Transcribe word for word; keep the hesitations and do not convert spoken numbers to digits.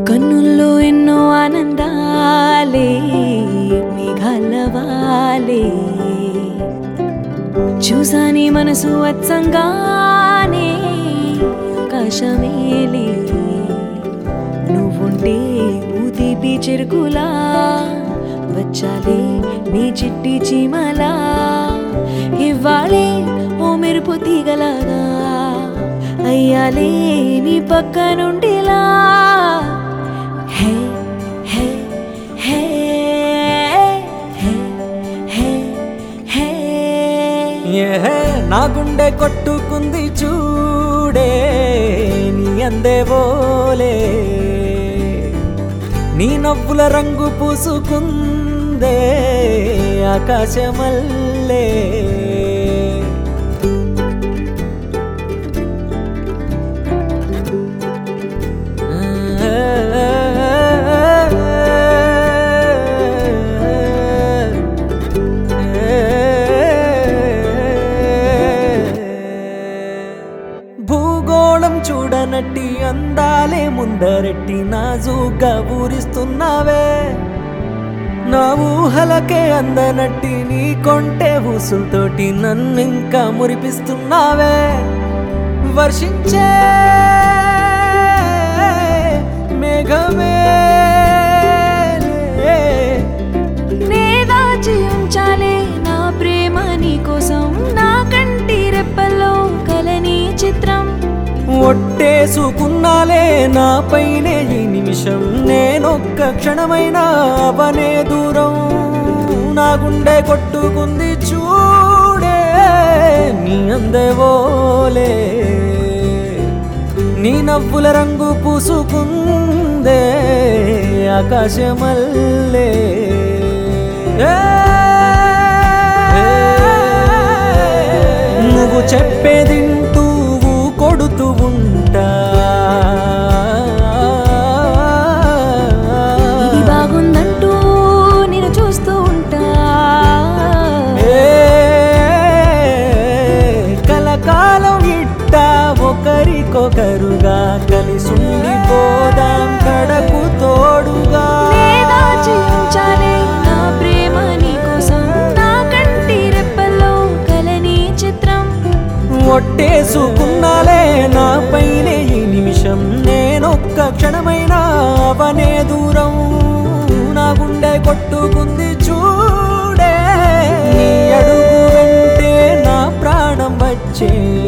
కన్నుల్లో ఎన్నో ఆనందాలే మేఘాలవాలే చూసాని మనసు అచ్చంగానే ఆకాశమేలే నువ్వుంటే ఊతిపి చెరుకులా వచ్చాలే నీ చిట్టి చీమలా ఇవ్వాలే ఓ మెరుపు తీగలాగా అయ్యాలే నీ పక్క నుండిలా హే హే హే హే హే హే ఏ నా గుండె కొట్టుకుంది చూడే నీ అందేవోలే నీ నవ్వుల రంగు పూసుకుందే ఆకాశమల్లే భూగోళం చూడనట్టి అందాలే ముందరెట్టి నాజూగా ఊరిస్తున్నావే నా ఊహలకే అందనట్టి నీ కొంటే ఊసులతోటి నన్నింకా మురిపిస్తున్నావే వర్షించే మేఘమే నేదాచి ఉంచాలే నా ప్రేమ నీ కోసం నా కంటి రెప్పల్లో కలని చిత్రం ఒట్టేసుకున్నాలే నా పైనే ఈ నిమిషం నేనొక్క క్షణమైనా అవనే దూరం నా గుండె కొట్టుకుంది చూడే నీ అందెవోలే నీ నవ్వుల రంగు పూసుకుందే ఆకాశమల్లే నువ్వు చెప్పేదింటూ కొడుతూ ఉంటా ఇది బాగుందంటూ నేను చూస్తూ ఉంటా కలకాలం ఇట్టా ఒకరికొకరుగా కలిసుండిపోదాం కడకు తోడుగా నేదాచి ఉంచాలే నా ప్రేమ నీ కోసం నా కంటి రెప్పల్లో కలని చిత్రం ఒట్టేసుకున్నాలే నా పైనే ఈ నిమిషం నేనొక్క క్షణమైనా అవనే దూరం నా గుండె కొట్టుకుంది చూడే నీ అడుగు వెంటే నా ప్రాణం వచ్చే